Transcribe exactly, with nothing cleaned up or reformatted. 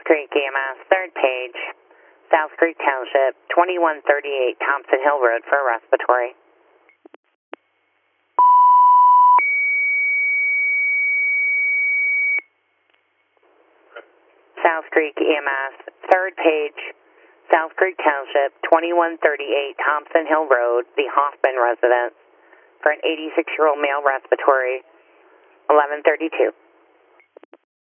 Creek E M S, third page, South Creek Township, twenty-one thirty-eight Thompson Hill Road for a respiratory. South Creek E M S, third page, South Creek Township, twenty-one thirty-eight Thompson Hill Road, the Hoffman residence, for an eighty-six-year-old male respiratory, eleven thirty-two.